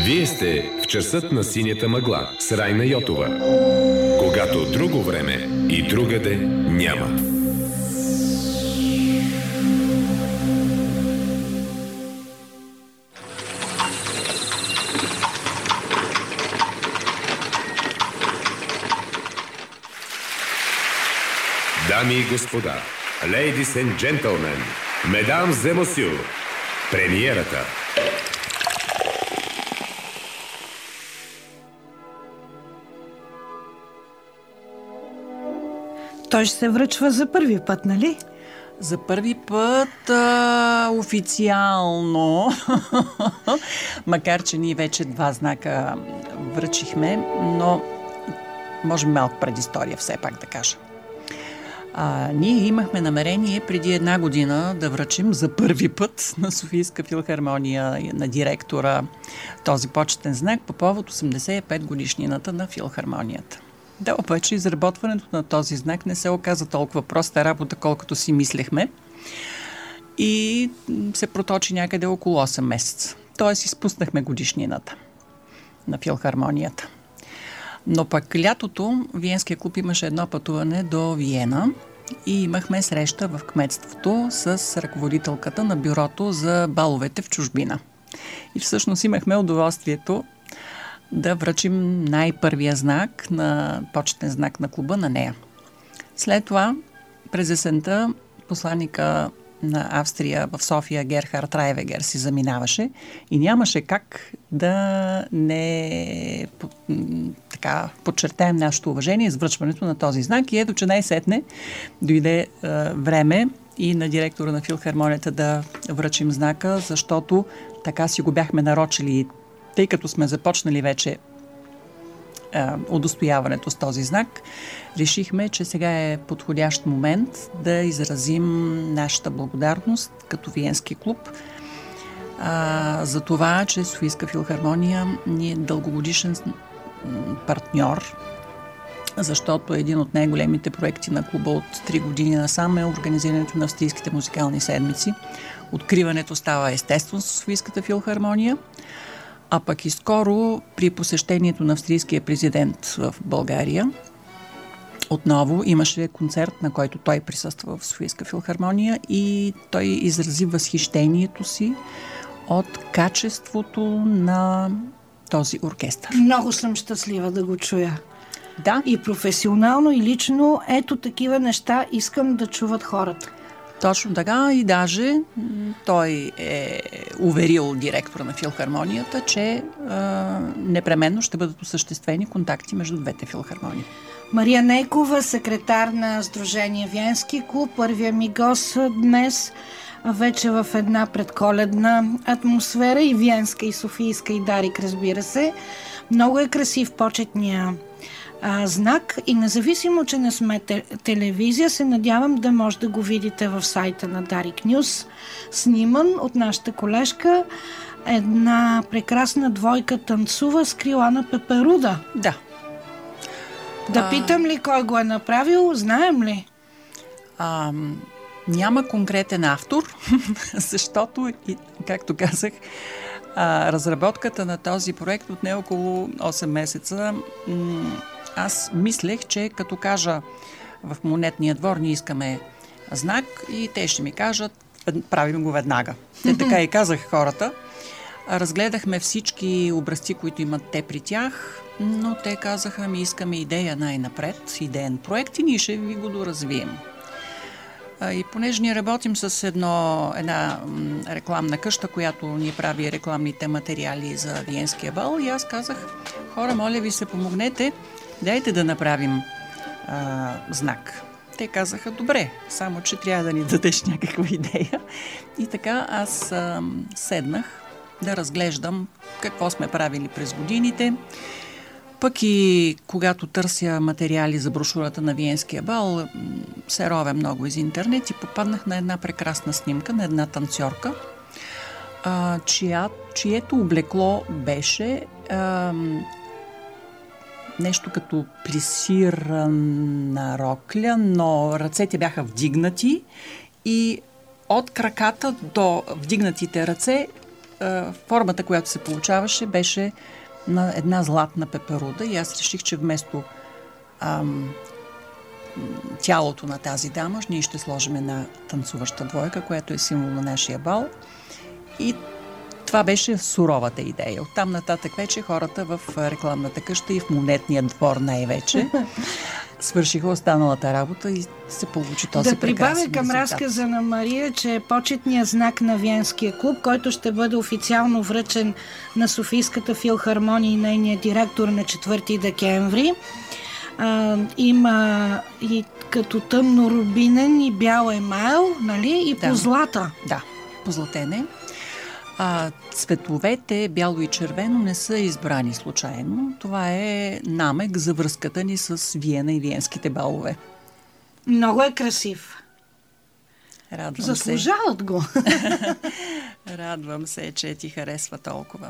Вие сте в часът на синята мъгла с Райна Йотова. Когато друго време и другаде няма. Дами и господа, ladies and gentlemen, mesdames et messieurs, премиерата. Той ще се връчва за първи път, нали? За първи път официално, макар че ние вече 2 знака връчихме, но може малко предистория все пак да кажа. Ние имахме намерение преди 1 година да връчим за първи път на Софийска филхармония, на директора, този почетен знак по повод 85 годишнината на филхармонията. Да, обаче изработването на този знак не се оказа толкова проста работа, колкото си мислехме, и се проточи някъде около 8 месеца. Тоест изпуснахме годишнината на филхармонията. Но пък лятото Виенския клуб имаше едно пътуване до Виена и имахме среща в кметството с ръководителката на бюрото за баловете в чужбина. И всъщност имахме удоволствието да връчим най-първия знак, на почетен знак на клуба, на нея. След това, през есента, посланника на Австрия в София Герхард Райвегер си заминаваше и нямаше как да не подчертаем нашето уважение с връчването на този знак. И ето, че най-сетне дойде време и на директора на филхармонията да връчим знака, защото така си го бяхме нарочили, тъй като сме започнали вече удостояването с този знак. Решихме, че сега е подходящ момент да изразим нашата благодарност като Виенски клуб за това, че Софийска филхармония ни е дългогодишен партньор, защото един от най-големите проекти на клуба от 3 години насам е организирането на австрийските музикални седмици. Откриването става естествено с Софийската филхармония, а пък и скоро при посещението на австрийския президент в България отново имаше концерт, на който той присъства в Софийска филхармония и той изрази възхищението си от качеството на този оркестър. Много съм щастлива да го чуя. Да. И професионално, и лично, ето такива неща искам да чуват хората. Точно така, и даже той е уверил директора на филхармонията, че непременно ще бъдат осъществени контакти между двете филхармонии. Мария Нейкова, секретар на Сдружение Виенски клуб, първия ми гост днес, вече в една предколедна атмосфера, и виенска, и софийска, и Дарик, разбира се. Много е красив почетния знак и независимо, че не сме телевизия, се надявам да може да го видите в сайта на Дарик Нюс, сниман от нашата колежка. Една прекрасна двойка танцува с крила на пеперуда. Да. Да питам ли кой го е направил? Знаем ли? Няма конкретен автор, защото, както казах, разработката на този проект отне около 8 месеца. Аз мислех, че като кажа в Монетния двор ние искаме знак и те ще ми кажат, правим го веднага. Те така и казах хората. Разгледахме всички образци, които имат те при тях, но те казаха, ми искаме идея най-напред, идеен проект и ние ще ви го доразвием. И понеже ние работим с една рекламна къща, която ни прави рекламните материали за Виенския бал, и аз казах, хора, моля ви се, помогнете, дайте да направим знак. Те казаха, добре, само че трябва да ни дадеш някаква идея. И така аз седнах да разглеждам какво сме правили през годините. Пък и когато търся материали за брошурата на Виенския бал, се ровя много из интернет и попаднах на една прекрасна снимка на една танцорка, чието облекло беше нещо като плисирана рокля, но ръцете бяха вдигнати и от краката до вдигнатите ръце формата, която се получаваше, беше на една златна пеперуда и аз реших, че вместо тялото на тази дама, ние ще сложим една танцуваща двойка, която е символ на нашия бал. И това беше суровата идея. Оттам нататък вече хората в рекламната къща и в монетния двор най-вече свършиха останалата работа и се получи този да прекрасен прибавя към разказа на Мария, че почетният знак на Виенския клуб, който ще бъде официално връчен на Софийската филхармония и нейния директор на 4 декември, има и като тъмно рубинен и бял емайл, нали? И позлата. Да, позлатене. Цветовете бяло и червено не са избрани случайно. Това е намек за връзката ни с Виена и виенските балове. Много е красив. Радвам Заслужават го. Радвам се, че ти харесва толкова.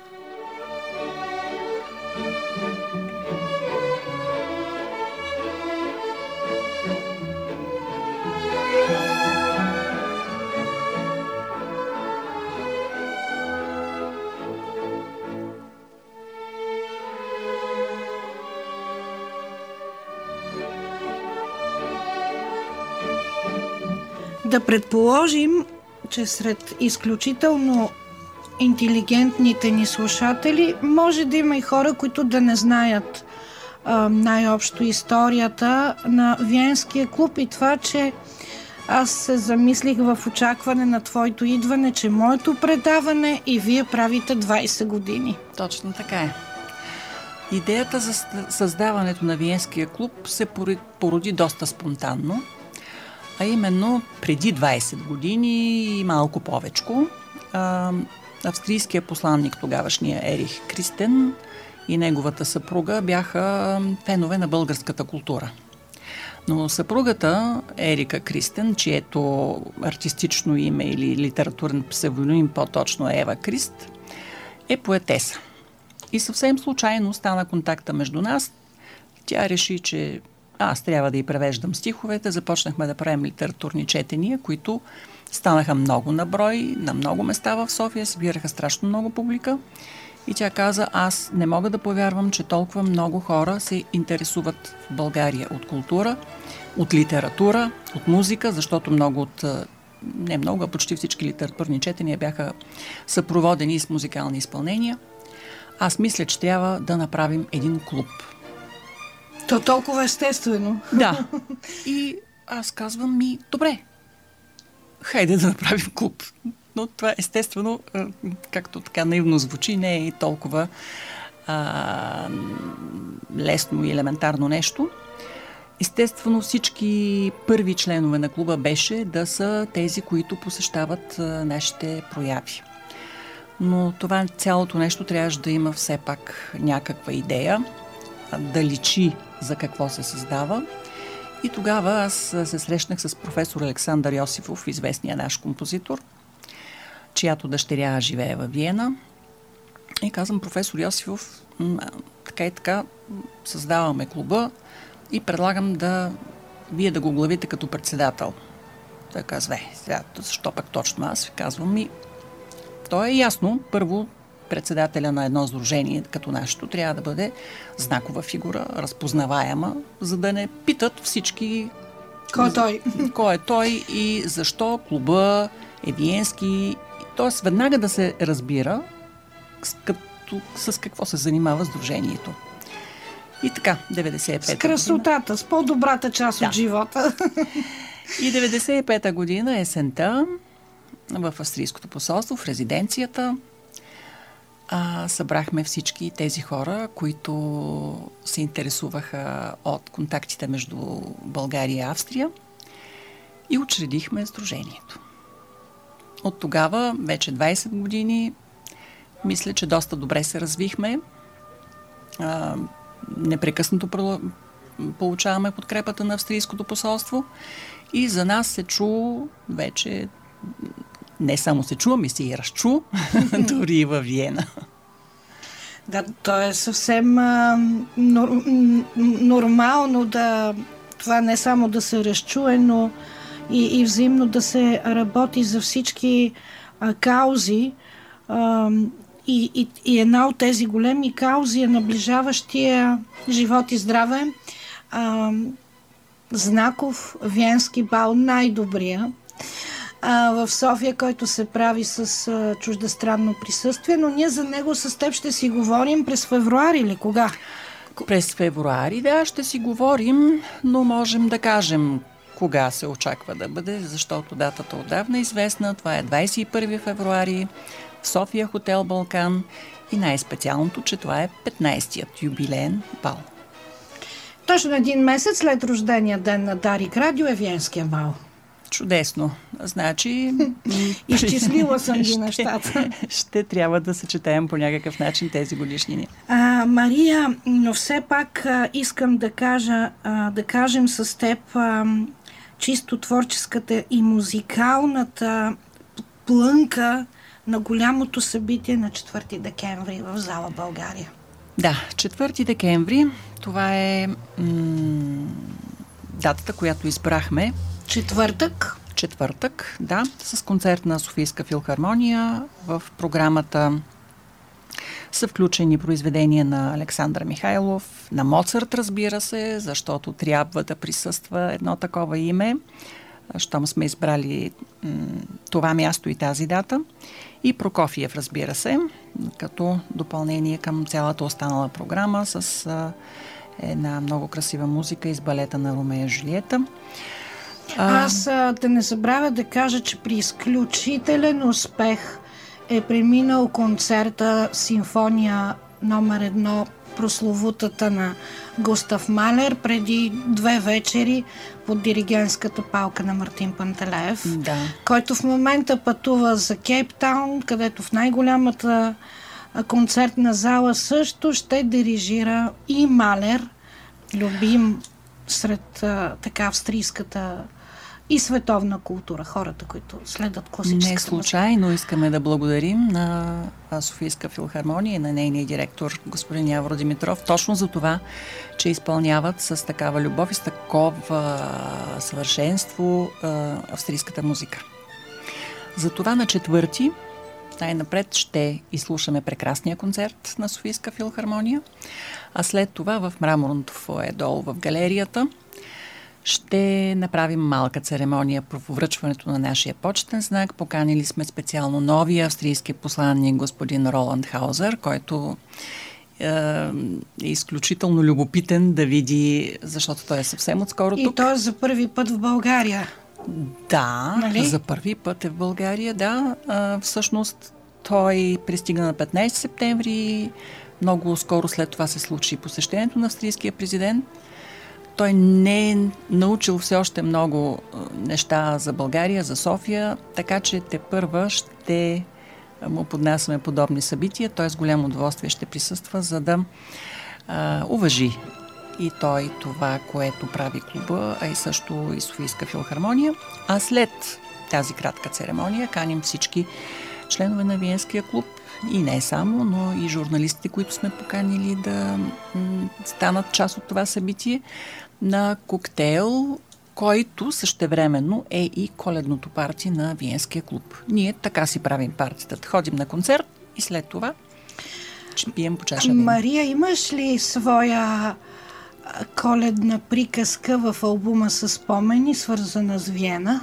Да предположим, че сред изключително интелигентните ни слушатели може да има и хора, които да не знаят най-общо историята на Виенския клуб и това, че аз се замислих в очакване на твоето идване, че моето предаване и вие правите 20 години. Точно така е. Идеята за създаването на Виенския клуб се породи доста спонтанно, а именно преди 20 години и малко повечко. Австрийският посланник, тогавашния Ерих Кристен и неговата съпруга бяха фенове на българската култура. Но съпругата Ерика Кристен, чието артистично име или литературен псевдоним по-точно е Ева Крист, е поетеса. И съвсем случайно стана контакта между нас. Тя реши, че аз трябва да й превеждам стиховете. Започнахме да правим литературни четения, които станаха много на брой, на много места в София, събираха страшно много публика. И тя каза, аз не мога да повярвам, че толкова много хора се интересуват в България от култура, от литература, от музика, защото не много, а почти всички литературни четения бяха съпроводени с музикални изпълнения. Аз мисля, че трябва да направим един клуб. То толкова естествено. Да. И аз казвам добре, хайде да направим клуб. Но това естествено, както така наивно звучи, не е и толкова лесно и елементарно нещо. Естествено, всички първи членове на клуба беше да са тези, които посещават нашите прояви. Но това цялото нещо трябваше да има все пак някаква идея, да личи за какво се създава. И тогава аз се срещнах с професор Александър Йосифов, известния наш композитор, чиято дъщеря живее във Виена. И казвам, професор Йосифов, така и така създаваме клуба и предлагам вие да го оглавите като председател. Той казва, защо пък точно аз? Казвам, то е ясно. Първо, председателя на едно сдружение като нашето трябва да бъде знакова фигура, разпознаваема, за да не питат всички кой е той и защо клуба е виенски. Тоест веднага да се разбира с какво се занимава сдружението. И така, 95-та с красотата, с по-добрата част от живота. И 95-та година, есента, в Австрийското посолство, в резиденцията, събрахме всички тези хора, които се интересуваха от контактите между България и Австрия и учредихме сдружението. От тогава, вече 20 години, мисля, че доста добре се развихме. Непрекъснато получаваме подкрепата на Австрийското посолство и за нас се чу вече, не само се чу, ами се и разчу, дори и във Виена. Да, то е съвсем нормално това не само да се разчуе, но и взаимно да се работи за всички каузи, И една от тези големи каузи е наближаващия живот и здраве знаков виенски бал, най-добрия в София, който се прави с чуждестранно присъствие, но ние за него с теб ще си говорим през февруари или кога? През февруари, да, ще си говорим, но можем да кажем кога се очаква да бъде, защото датата отдавна е известна. Това е 21 февруари в София, хотел Балкан, и най-специалното, че това е 15-тият юбилеен бал. Точно един месец след рождения ден на Дарик Радио е виенския бал. Чудесно. Значи... Изчислила съм ги нещата. Ще трябва да съчетаем по някакъв начин тези годишнини. Мария, но все пак искам да кажем с теб чисто творческата и музикалната плънка на голямото събитие на 4 декември в зала България. Да, 4 декември, това е датата, която избрахме. Четвъртък, да, с концерт на Софийска филхармония. В програмата са включени произведения на Александър Михайлов, на Моцарт, разбира се, защото трябва да присъства едно такова име, щом сме избрали това място и тази дата. И Прокофиев, разбира се, като допълнение към цялата останала програма с една много красива музика из балета на Ромео и Жулиета. Аз да не забравя да кажа, че при изключителен успех е преминал концерта Симфония номер 1, прословутата на Густав Малер, преди 2 вечери под диригентската палка на Мартин Пантелеев, да, който в момента пътува за Кейптаун, където в най-голямата концертна зала също ще дирижира и Малер, любим сред австрийската и световна култура, хората, които следят класическата музика. Не случайно искаме да благодарим на Софийска филхармония и на нейния директор, господин Явор Димитров, точно за това, че изпълняват с такава любов и с такова съвършенство австрийската музика. Затова на 4 най-напред ще изслушаме прекрасния концерт на Софийска филхармония, а след това в мраморното фоайе долу в галерията ще направим малка церемония по връчването на нашия почетен знак. Поканили сме специално новия австрийски посланник господин Роланд Хаузер, който е изключително любопитен да види, защото той е съвсем отскоро тук. И той е за първи път в България. Да, нали? За първи път е в България, да. Всъщност той пристигна на 15 септември. Много скоро след това се случи посещението на австрийския президент. Той не е научил все още много неща за България, за София, така че тепърва ще му поднасяме подобни събития. Той с голямо удоволствие ще присъства, за да уважи и той това, което прави клуба, а и също и Софийска филхармония. А след тази кратка церемония каним всички членове на Виенския клуб и не само, но и журналистите, които сме поканили да станат част от това събитие, на коктейл, който същевременно е и коледното парти на Виенския клуб. Ние така си правим партията. Ходим на концерт и след това ще пием по чаша вино. Мария, имаш ли своя коледна приказка в албума със спомени, свързана с Виена?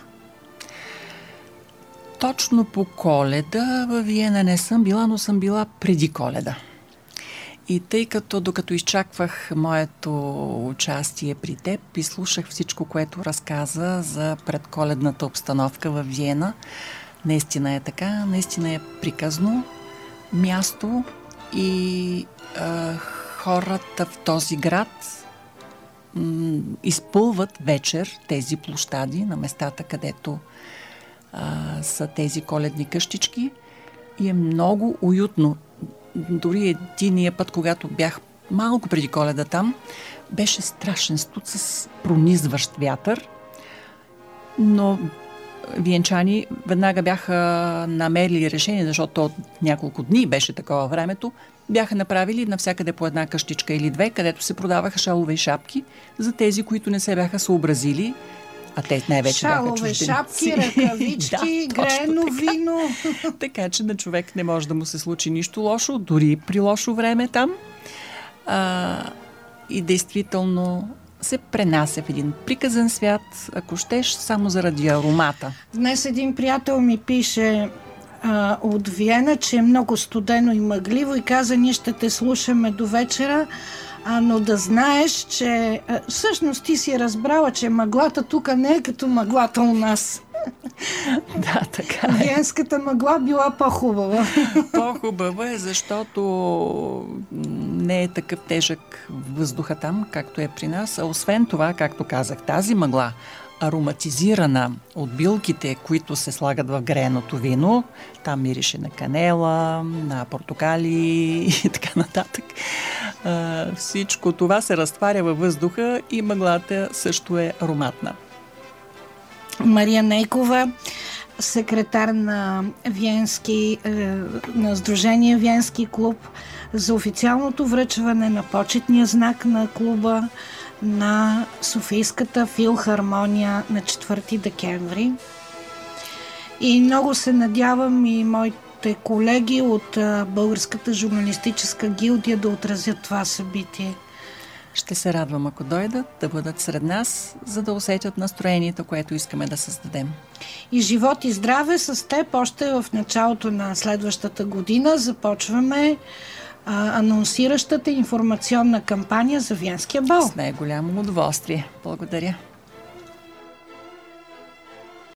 Точно по Коледа във Виена не съм била, но съм била преди Коледа. И тъй като докато изчаквах моето участие при теб и слушах всичко, което разказа за предколедната обстановка във Виена, наистина е така, наистина е приказно място и хората в този град изпълват вечер тези площади на местата, където са тези коледни къщички и е много уютно. Дори единия път, когато бях малко преди Коледа там, беше страшен студ с пронизващ вятър, но виенчани веднага бяха намерили решение, защото от няколко дни беше такова времето, бяха направили навсякъде по една къщичка или две, където се продаваха шалове и шапки за тези, които не се бяха съобразили А те най-вече бяха шалове, чужденци. шапки, ръкавички, Да, точно греено така. вино. Така че на човек не може да му се случи нищо лошо, дори при лошо време там. И действително се пренася в един приказен свят, ако щеш, само заради аромата. Днес един приятел ми пише от Виена, че е много студено и мъгливо и каза, ние ще те слушаме до вечера, но да знаеш, че всъщност ти си разбрала, че мъглата тук не е като мъглата у нас. Да, така е. Виенската мъгла била по-хубава. По-хубава е, защото не е такъв тежък въздуха там, както е при нас. А освен това, както казах, тази мъгла, ароматизирана от билките, които се слагат в грееното вино, там мирише на канела, на портокали и така нататък. Всичко това се разтваря във въздуха и мъглата също е ароматна. Мария Нейкова, секретар на Сдружение Виенски клуб, за официалното връчване на почетния знак на клуба на Софийската филхармония на 4 декември. И много се надявам и моите колеги от Българската журналистическа гилдия да отразят това събитие. Ще се радвам, ако дойдат, да бъдат сред нас, за да усетят настроението, което искаме да създадем. И живот и здраве с теб. Още в началото на следващата година започваме анонсиращата информационна кампания за Виенския бал. С най-голямо удоволствие. Благодаря.